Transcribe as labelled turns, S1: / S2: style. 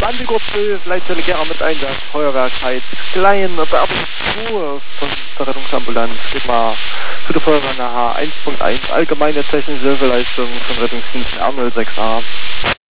S1: 20:12 Leitstelle Gera mit Einsatz, Feuerwerk heißt Klein, Bearbeitung von der Rettungsambulanz, geht mal zu der Feuerwehr nach H1.1, allgemeine technische Hilfeleistung von Rettungsdiensten R06A.